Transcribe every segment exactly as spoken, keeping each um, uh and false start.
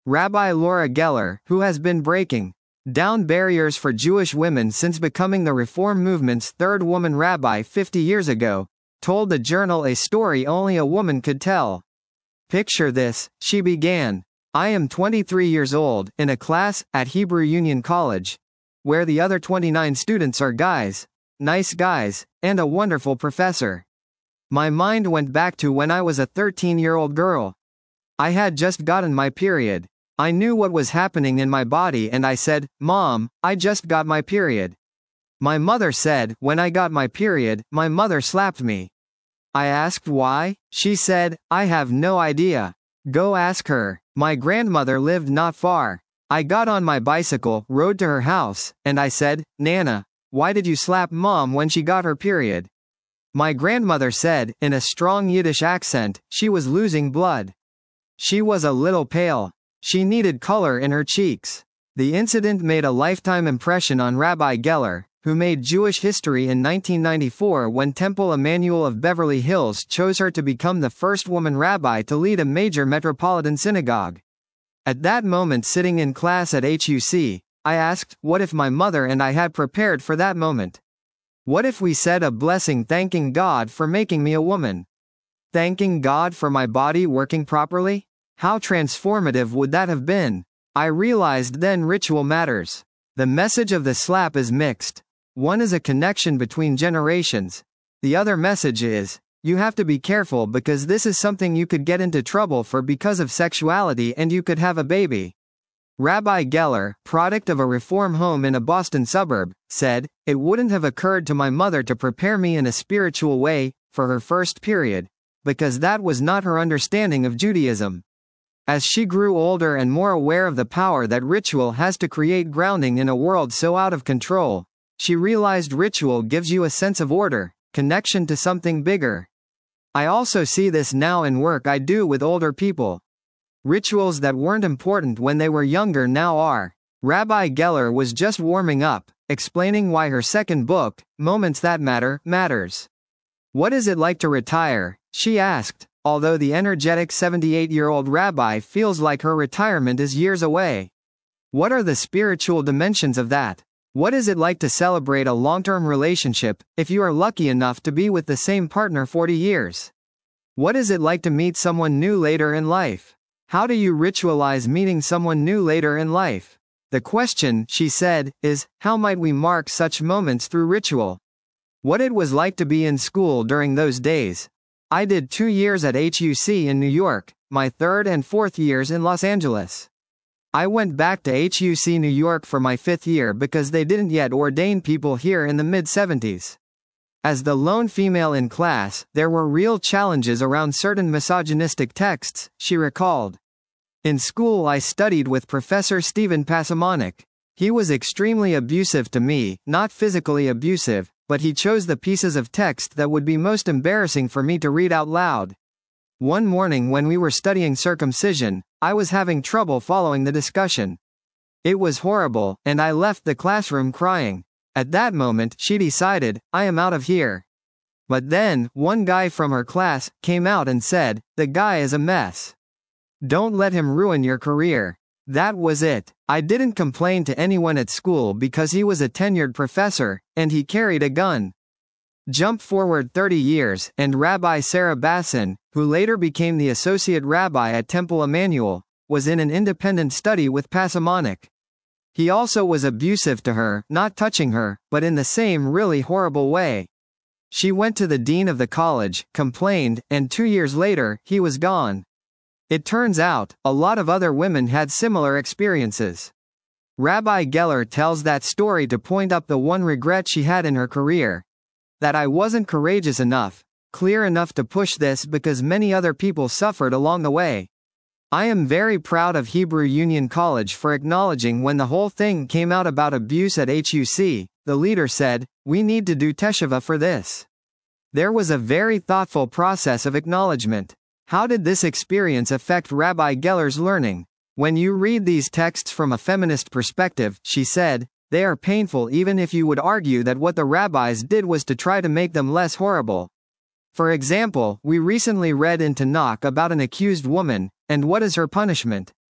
Rabbi Laura Geller, who has been breaking down barriers for Jewish women since becoming the Reform movement's third woman rabbi fifty years ago, told the Journal a story only a woman could tell. Picture this, she began. I am twenty-three years old, in a class, at Hebrew Union College, where the other twenty-nine students are guys, nice guys, and a wonderful professor. My mind went back to when I was a thirteen-year-old girl. I had just gotten my period. I knew what was happening in my body and I said, Mom, I just got my period. My mother said, when I got my period, my mother slapped me. I asked why. She said, I have no idea. Go ask her. My grandmother lived not far. I got on my bicycle, rode to her house, and I said, Nana, why did you slap Mom when she got her period? My grandmother said, in a strong Yiddish accent, she was losing blood. She was a little pale. She needed color in her cheeks. The incident made a lifetime impression on Rabbi Geller, who made Jewish history in nineteen ninety-four when Temple Emmanuel of Beverly Hills chose her to become the first woman rabbi to lead a major metropolitan synagogue. At that moment, sitting in class at H U C, I asked, what if my mother and I had prepared for that moment? What if we said a blessing thanking God for making me a woman? Thanking God for my body working properly? How transformative would that have been? I realized then ritual matters. The message of the slap is mixed. One is a connection between generations. The other message is, you have to be careful because this is something you could get into trouble for because of sexuality and you could have a baby. Rabbi Geller, product of a Reform home in a Boston suburb, said, it wouldn't have occurred to my mother to prepare me in a spiritual way, for her first period, because that was not her understanding of Judaism. As she grew older and more aware of the power that ritual has to create grounding in a world so out of control, she realized ritual gives you a sense of order, connection to something bigger. I also see this now in work I do with older people. Rituals that weren't important when they were younger now are. Rabbi Geller was just warming up, explaining why her second book, Moments That Matter, matters. What is it like to retire? She asked. Although the energetic seventy-eight-year-old rabbi feels like her retirement is years away. What are the spiritual dimensions of that? What is it like to celebrate a long-term relationship, if you are lucky enough to be with the same partner forty years? What is it like to meet someone new later in life? How do you ritualize meeting someone new later in life? The question, she said, is, how might we mark such moments through ritual? What it was like to be in school during those days. I did two years at H U C in New York, my third and fourth years in Los Angeles. I went back to H U C New York for my fifth year because they didn't yet ordain people here in the mid seventies. As the lone female in class, there were real challenges around certain misogynistic texts, she recalled. In school I studied with Professor Stephen Pasamanik. He was extremely abusive to me, not physically abusive, but he chose the pieces of text that would be most embarrassing for me to read out loud. One morning when we were studying circumcision, I was having trouble following the discussion. It was horrible, and I left the classroom crying. At that moment, she decided, I am out of here. But then, one guy from her class came out and said, the guy is a mess. Don't let him ruin your career. That was it. I didn't complain to anyone at school because he was a tenured professor, and he carried a gun. Jump forward thirty years, and Rabbi Sarah Bassin, who later became the associate rabbi at Temple Emmanuel, was in an independent study with Pasamanik. He also was abusive to her, not touching her, but in the same really horrible way. She went to the dean of the college, complained, and two years later, he was gone. It turns out, a lot of other women had similar experiences. Rabbi Geller tells that story to point up the one regret she had in her career. That I wasn't courageous enough, clear enough to push this because many other people suffered along the way. I am very proud of Hebrew Union College for acknowledging when the whole thing came out about abuse at H U C, the leader said, we need to do teshuvah for this. There was a very thoughtful process of acknowledgement. How did this experience affect Rabbi Geller's learning? When you read these texts from a feminist perspective, she said, they are painful even if you would argue that what the rabbis did was to try to make them less horrible. For example, we recently read in Tanakh about an accused woman, and what is her punishment?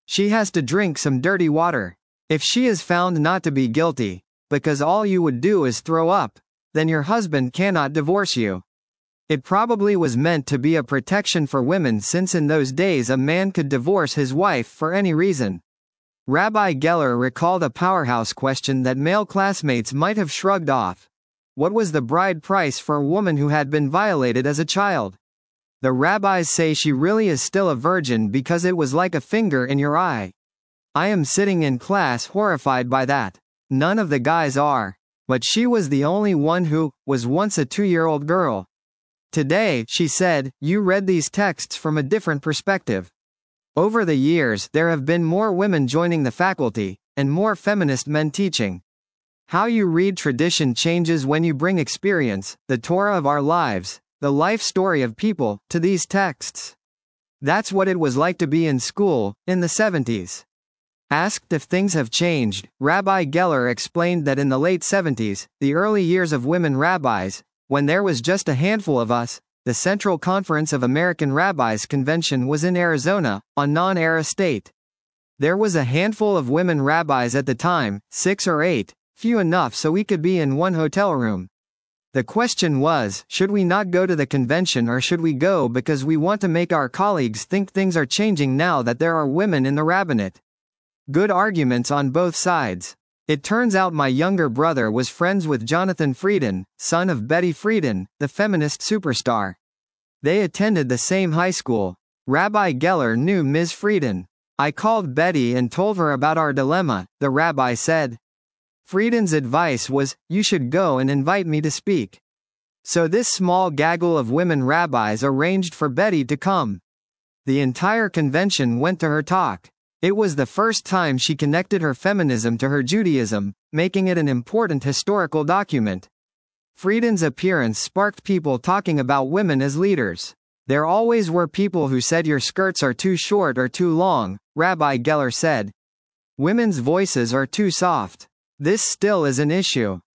She has to drink some dirty water. If she is found not to be guilty, because all you would do is throw up, then your husband cannot divorce you. It probably was meant to be a protection for women, since in those days a man could divorce his wife for any reason. Rabbi Geller recalled a powerhouse question that male classmates might have shrugged off. What was the bride price for a woman who had been violated as a child? The rabbis say she really is still a virgin because it was like a finger in your eye. I am sitting in class horrified by that. None of the guys are. But she was the only one who was once a two-year-old girl. Today, she said, you read these texts from a different perspective. Over the years, there have been more women joining the faculty, and more feminist men teaching. How you read tradition changes when you bring experience, the Torah of our lives, the life story of people, to these texts. That's what it was like to be in school, in the seventies. Asked if things have changed, Rabbi Geller explained that in the late seventies, the early years of women rabbis, when there was just a handful of us, the Central Conference of American Rabbis Convention was in Arizona, on Non-Era State. There was a handful of women rabbis at the time, six or eight, few enough so we could be in one hotel room. The question was, should we not go to the convention, or should we go because we want to make our colleagues think things are changing now that there are women in the rabbinate? Good arguments on both sides. It turns out my younger brother was friends with Jonathan Frieden, son of Betty Friedan, the feminist superstar. They attended the same high school. Rabbi Geller knew Miz Friedan. I called Betty and told her about our dilemma, the rabbi said. Friedan's advice was, you should go and invite me to speak. So this small gaggle of women rabbis arranged for Betty to come. The entire convention went to her talk. It was the first time she connected her feminism to her Judaism, making it an important historical document. Friedan's appearance sparked people talking about women as leaders. There always were people who said your skirts are too short or too long, Rabbi Geller said. Women's voices are too soft. This still is an issue.